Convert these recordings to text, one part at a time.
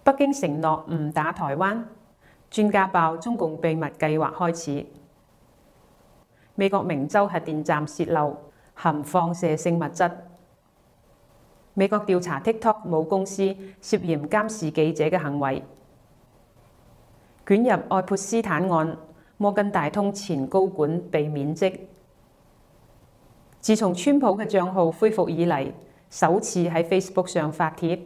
北京承諾唔打台灣，專家爆中共秘密計劃開始。美國明州核電站洩漏含放射性物質。美國調查 TikTok 母公司涉嫌監視記者嘅行為。捲入愛潑斯坦案，摩根大通前高管被免職。自從川普嘅帳號恢復以嚟，首次喺 Facebook 上發帖。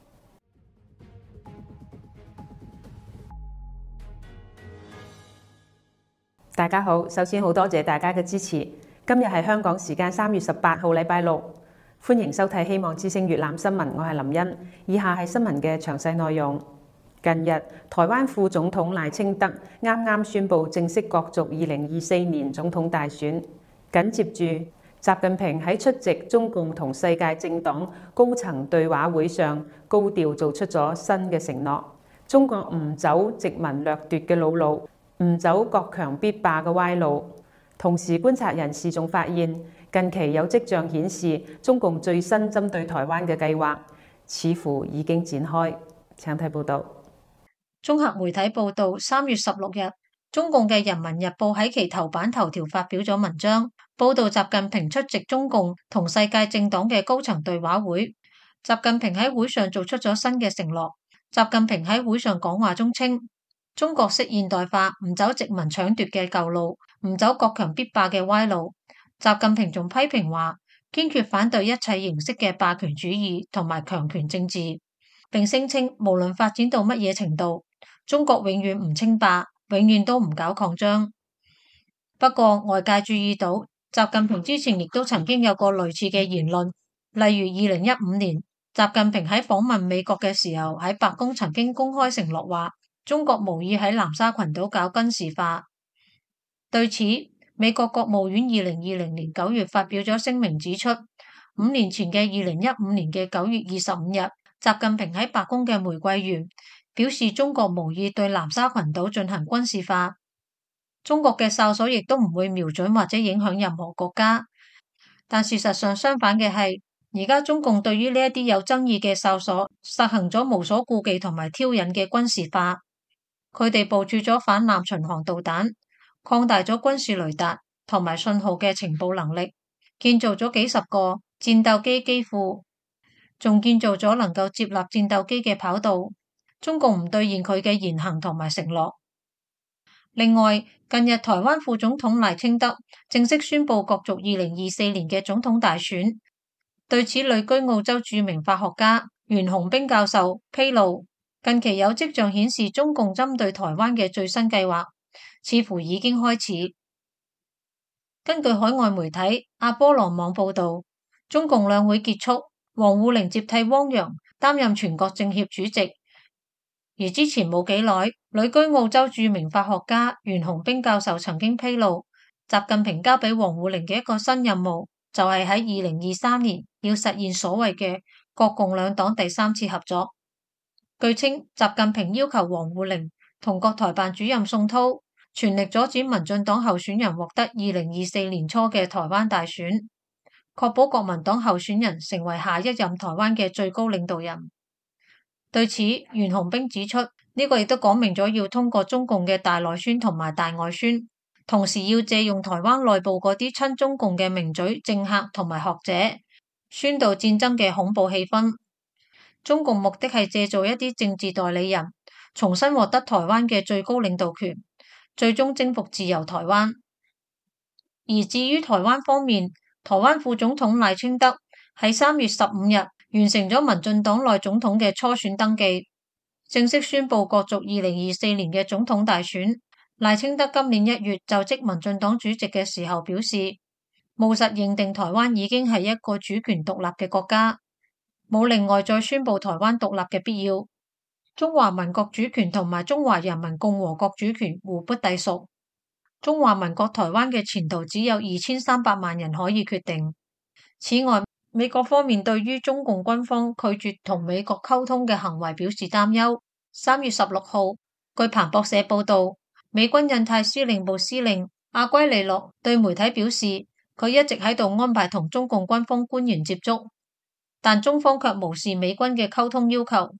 大家好，首先好多謝大家嘅支持。今日係香港時間3月18號禮拜六，歡迎收睇希望之聲粵覽新聞，我係林茵。以下係新聞嘅詳細內容。近日，台灣副總統賴清德啱啱宣布正式角逐2024年總統大選，緊接住習近平喺出席中共同世界政黨高層對話會上，高調做出咗新嘅承諾：中國唔走殖民掠奪嘅老路，唔走國強必霸嘅歪路。同時，觀察人士仲發現，近期有跡象顯示，中共最新針對台灣嘅計劃似乎已經展開。請睇報導。 綜合媒體報導，3月16日，中共嘅《人民日報》喺其頭版頭條發表咗文章，報導習近平出席中共同世界政黨嘅高層對話會。習近平喺會上做出咗新嘅承諾。習近平喺會上講話中稱，中國式現代化唔走殖民搶奪嘅舊路，唔走國強必霸嘅歪路。習近平仲批評話，堅決反對一切形式嘅霸權主義同埋強權政治，並聲稱無論發展到乜嘢程度，中國永遠唔稱霸，永遠都唔搞擴張。不過外界注意到，習近平之前亦都曾經有過類似嘅言論，例如2015年，習近平喺訪問美國嘅時候，喺白宮曾經公開承諾話，中國無意喺南沙群島搞軍事化。對此，美國國務院2020年9月發表咗聲明，指出5年前嘅2015年嘅9月25日，習近平喺白宮嘅玫瑰園表示，中國無意對南沙群島進行軍事化，中國嘅哨所亦都唔會瞄準或者影響任何國家。但事實上相反嘅係，而家中共對於呢一啲有爭議嘅哨所實行咗無所顧忌同埋挑釁嘅軍事化。佢哋部署咗反艦巡航導彈，擴大咗軍事雷達同埋信號嘅情報能力，建造咗幾十個戰鬥機機庫，仲建造咗能夠接納戰鬥機嘅跑道。中共唔兌現佢嘅言行同埋承諾。另外，近日台灣副總統賴清德正式宣布角逐2024年嘅總統大選。對此，旅居澳洲著名法學家袁弘彬教授披露，近期有跡象顯示中共針對台灣嘅最新計劃似乎已經開始。根據海外媒體阿波羅網報道，中共兩會結束，王滬寧接替汪洋擔任全國政協主席。而之前冇幾耐，旅居澳洲著名法學家袁弘彬教授曾經披露，習近平交俾王滬寧嘅一個新任務，就係喺2023年要實現所謂嘅國共兩黨第三次合作。據稱，習近平要求王滬寧同國台辦主任宋濤全力阻止民進黨候選人獲得2024年初嘅台灣大選，確保國民黨候選人成為下一任台灣嘅最高領導人。對此，袁弘彬指出，呢個亦都講明咗要通過中共嘅大內宣同埋大外宣，同時要借用台灣內部嗰啲親中共嘅名嘴政客同埋學者，宣導戰爭嘅恐怖氣氛。中共目的係借助一啲政治代理人，重新獲得台灣嘅最高領導權，最終征服自由台灣。而至於台灣方面，台灣副總統賴清德喺3月15日完成咗民進黨內總統嘅初選登記，正式宣布角逐2024年嘅總統大選。賴清德今年1月就職民進黨主席嘅時候表示，務實認定台灣已經係一個主權獨立嘅國家，冇另外再宣布台灣獨立嘅必要。中華民國主權同埋中華人民共和國主權互不隸屬，中華民國台灣嘅前途只有2300萬人可以決定。此外，美國方面對於中共軍方拒絕同美國溝通嘅行為表示擔憂。3月16號，據彭博社報道，美軍印太司令部司令阿圭利諾對媒體表示，佢一直喺度安排同中共軍方官員接觸，但中方卻無視美軍嘅溝通要求。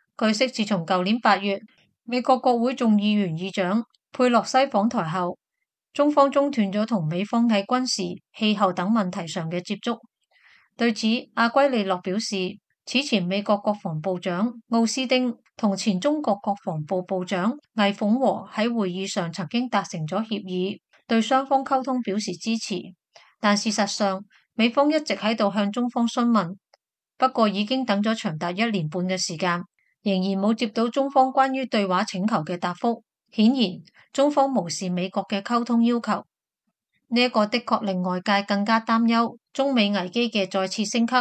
據悉，自從舊年8月，美國國會眾議員議長佩洛西訪台後，中方中斷咗同美方喺軍事、氣候等問題上嘅接觸。對此，阿圭利諾表示，此前美國國防部長奧斯汀同前中國國防部部長魏鳳和喺會議上曾經達成咗協議，對雙方溝通表示支持。但事實上，美方一直喺度向中方詢問，不過已經等咗長達1年半嘅時間，仍然冇接到中方關於對話請求嘅答覆。顯然，中方無視美國嘅溝通要求。呢一個的確令外界更加擔憂中美危機嘅再次升級。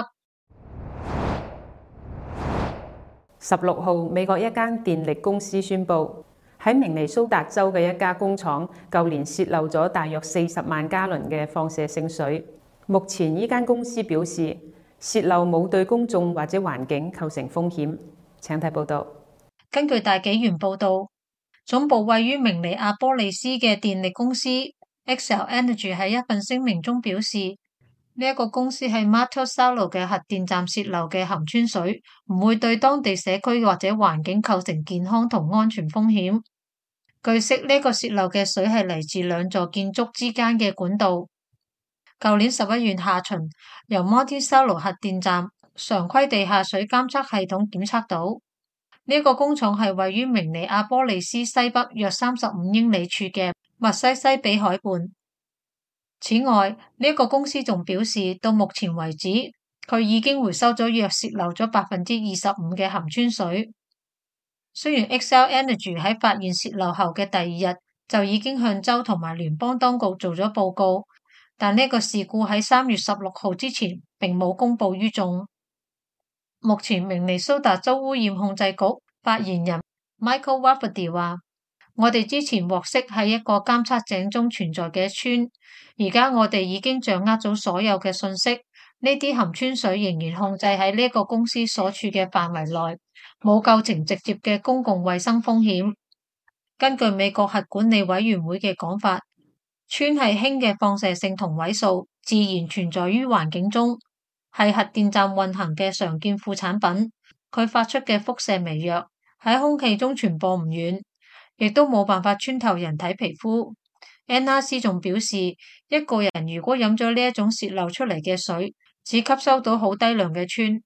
16號，美國一間電力公司宣布，喺明尼蘇達州嘅一家工廠，舊年洩漏咗大約40萬加侖嘅放射性水。目前呢間公司表示，洩漏冇對公眾或者環境構成風險。請睇報道。 根據大紀元報導，總部位於明尼阿波利斯嘅電力公司 Xcel Energy 喺一份聲明中表示，呢一個公司喺 Monticello 嘅核電站洩漏嘅含氚水唔會對當地社區或者環境構成健康同安全風險。據悉，呢個洩漏嘅水係嚟自2座建築之間嘅管道。舊年11月下旬，由 Monticello 核電站常規地下水監測系統檢測到，呢個工廠係位於明尼阿波利斯西北約35英里處嘅密西西比海畔。此外，呢個公司仲表示，到目前為止，佢已經回收咗約洩漏咗25%嘅含氚水。雖然 Xcel Energy 喺發現洩漏後嘅第2日就已經向州同埋聯邦當局做咗報告，但呢個事故喺3月16號之前並冇公佈於眾。目前明尼蘇達州污染控制局發言人 Michael Rafferty 話：我哋之前獲悉喺一個監測井中存在嘅氚，而家我哋已經掌握咗所有嘅信息。呢啲含氚水仍然控制喺呢個公司所處嘅範圍內，冇構成直接嘅公共衛生風險。根據美國核管理委員會嘅講法，氚係氫嘅放射性同位素，自然存在於環境中，係核電站運行嘅常見副產品。佢發出嘅輻射微弱，喺空氣中傳播唔遠，亦都冇辦法穿透人體皮膚。NRC 仲表示，一個人如果飲咗呢一種洩漏出嚟嘅水，只吸收到好低量嘅氚。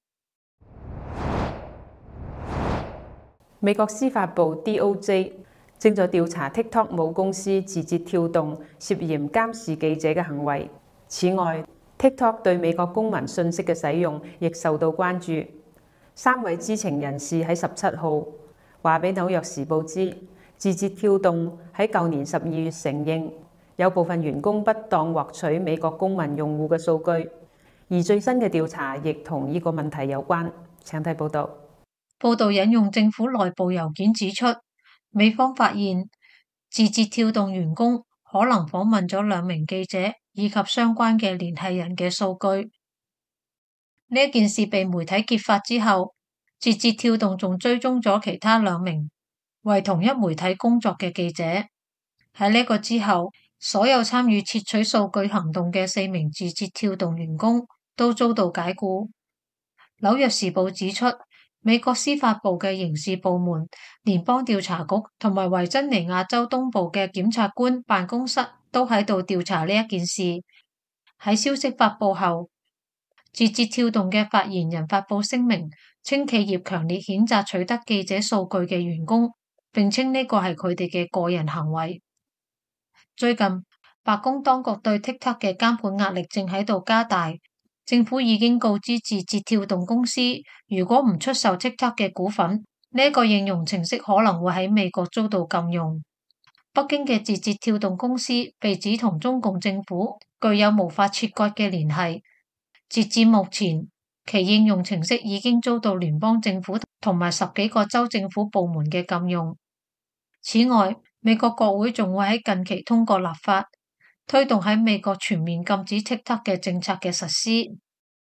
美國司法部 DOJ 正在調查 TikTok 母公司字節跳動涉嫌監視記者嘅行為。此外， TikTok 對美國公民信息嘅使用亦受到關注。3位知情人士喺17號話俾紐約時報知，字節跳動喺舊年12月承認有部分員工不當獲取美國公民用戶嘅數據，而最新嘅調查亦同呢個問題有關。請睇報道。 報道引用政府內部郵件指出，美方發現字節跳動員工可能訪問咗2名記者以及相關嘅聯繫人嘅數據。呢件事被媒體揭發之後，字節跳動仲追蹤咗其他2名為同一媒體工作嘅記者。喺呢個之後，所有參與竊取數據行動嘅4名字節跳動員工都遭到解僱。紐約時報指出，美國司法部嘅刑事部門、聯邦調查局同埋維珍尼亞州東部嘅檢察官辦公室都喺度調查呢一件事。喺消息發佈後，字節跳動嘅發言人發佈聲明，稱企業強烈譴責取得記者數據嘅員工，並稱呢個係佢哋嘅個人行為。最近，白宮當局對 TikTok 嘅監管壓力正喺度加大。政府已經告知字節跳動公司，如果唔出售 TikTok 嘅股份，呢個應用程式可能會喺美國遭到禁用。北京嘅字節跳動公司被指同中共政府具有無法切割嘅聯繫。截至目前，其應用程式已經遭到聯邦政府同埋10幾個州政府部門嘅禁用。此外，美國國會仲會喺近期通過立法，推動喺美國全面禁止 TikTok 嘅政策嘅實施。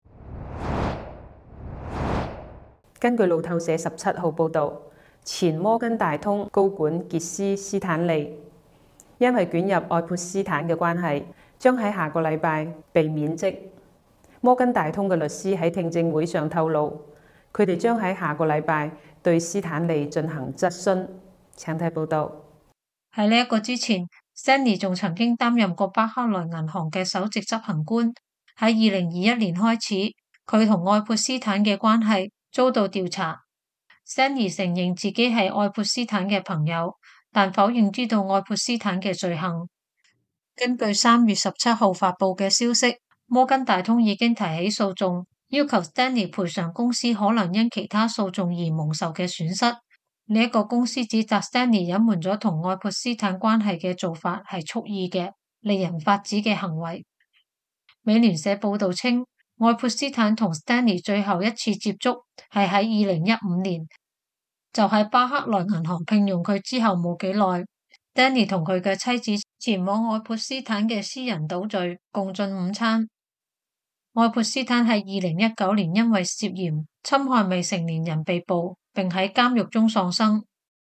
根據路透社17號報導，前摩根大通高管傑斯斯坦利因為捲入愛潑斯坦嘅關係，將喺下個禮拜被免職。摩根大通嘅律師喺聽證會上透露，佢哋將喺下個禮拜對斯坦利進行質詢。請睇報道。 喺呢一個之前，Stanley 仲曾經擔任過巴克萊銀行嘅首席執行官。喺2021年開始，佢同愛潑斯坦嘅關係遭到調查。Stanley 承認自己係愛潑斯坦嘅朋友，但否認知道愛潑斯坦嘅罪行。根據3月17號發佈嘅消息，摩根大通已經提起訴訟，要求 Stanley 賠償公司可能因其他訴訟而蒙受嘅損失。呢一個公司指責 Stanley 隱瞞咗同愛潑斯坦關係嘅做法係蓄意嘅、令人髮指嘅行為。美聯社報道稱，愛潑斯坦同 Stanley 最後一次接觸係喺2015年，就喺巴克萊銀行聘用佢之後冇幾耐。Stanley 同佢嘅妻子前往愛潑斯坦嘅私人島嶼共進午餐。愛潑斯坦喺2019年因為涉嫌侵害未成年人被捕，並喺監獄中喪生。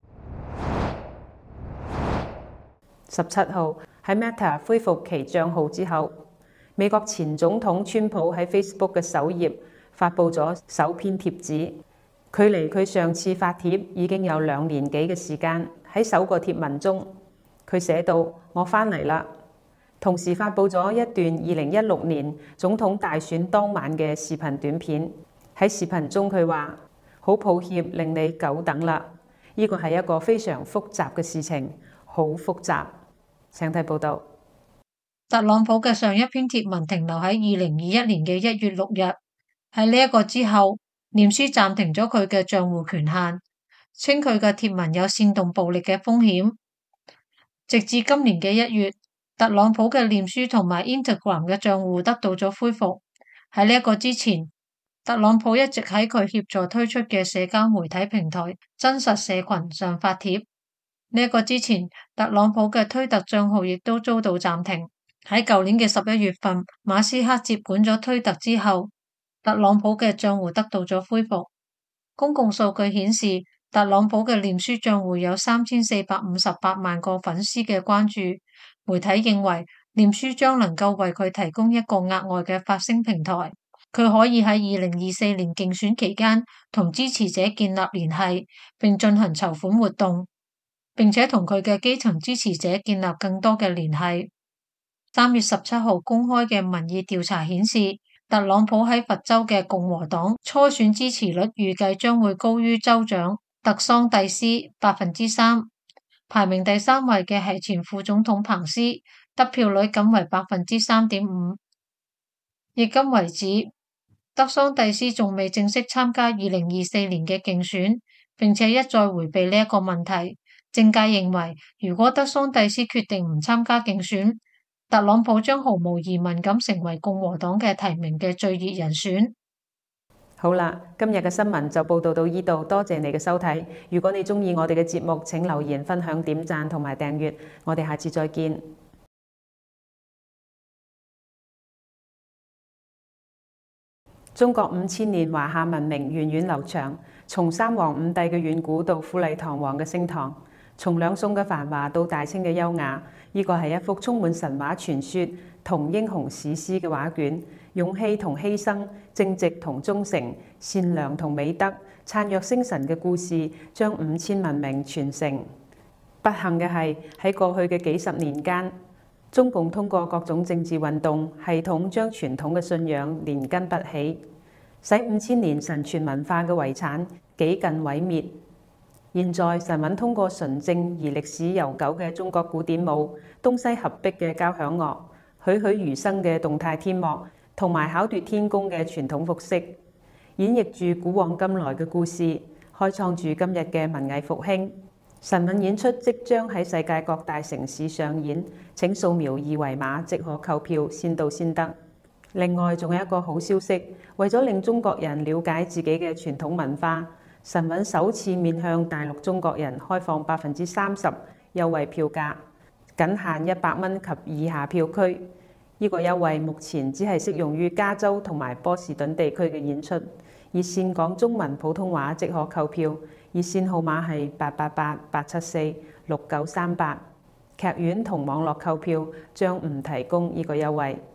17號喺 Meta 恢復其帳號之後，美國前總統川普喺 Facebook 嘅首頁發佈咗首篇貼紙，距離佢上次發帖已經有2年幾嘅時間。喺首個貼文中，佢寫到：我返嚟啦。同時發佈咗一段2016年總統大選當晚嘅視頻短片。喺視頻中佢話：好抱歉令你久等啦，呢個係一個非常複雜嘅事情，好複雜。請睇報道。 特朗普嘅上一篇貼文停留喺2021年嘅1月6日。喺呢一個之後，臉書暫停咗佢嘅賬戶權限，稱佢嘅貼文有煽動暴力嘅風險。直至今年嘅1月，特朗普嘅臉書同埋 Instagram 嘅賬戶得到咗恢復。喺呢一個之前，特朗普一直喺佢協助推出嘅社交媒體平台真實社群上發帖。呢一個之前，特朗普嘅推特賬號亦都遭到暫停。喺舊年嘅11月份，馬斯克接管咗推特之後，特朗普嘅賬戶得到咗恢復。公共數據顯示，特朗普嘅臉書賬戶有3458萬個粉絲嘅關注。媒體認為，臉書將能夠為佢提供一個額外嘅發聲平台。佢可以喺2024年競選期間同支持者建立聯繫，並進行籌款活動，並且同佢嘅基層支持者建立更多嘅聯繫。3月17號公開嘅民意調查顯示，特朗普喺佛州嘅共和黨初選支持率預計將會高於州長特桑蒂斯3%。排名第3位嘅係前副總統彭斯，得票率僅為3.5%。迄今為止，德桑蒂斯仲未正式參加2024年嘅競選，並且一再迴避呢一個問題。政界認為，如果德桑蒂斯決定唔參加競選，特朗普將毫無疑問咁成為共和黨嘅提名嘅最熱人選。 好啦，今日嘅新聞就報道到呢度，多謝你嘅收睇。如果你中意我哋嘅節目，請留言、分享、點讚同埋訂閱。我哋下次再見。中國5000年華夏文明源遠流長，從三皇五帝嘅遠古到富麗堂皇嘅升堂，從兩宋嘅繁華到大清嘅優雅，呢個係一幅充滿神話傳說同英雄史詩嘅畫卷。勇氣同犧牲，正直同忠誠，善良同美德，燦若星辰嘅故事，將5000文明傳承。不幸嘅係喺過去嘅幾十年間，中共通過各種政治運動，系統將傳統嘅信仰連根拔起，使5000年神傳文化嘅遺產幾近毀滅。現在神韻通過純正而歷史悠久嘅中國古典舞、東西合璧嘅交響樂、栩栩如生嘅動態天幕，同埋巧奪天工嘅傳統服飾，演繹住古往今來嘅故事，開創住今日嘅文藝復興。神韻演出即將喺世界各大城市上演，請掃描二維碼即可購票，先到先得。另外仲有一個好消息，為咗令中國人了解自己嘅傳統文化，神韻首次面向大陸中國人開放30%優惠票價，僅限100蚊及以下票區。呢個優惠目前只係適用於加州同埋波士頓地區嘅演出，熱線講中文普通話即可購票，熱線號碼係888-874-6938。劇院同網絡購票將唔提供呢個優惠。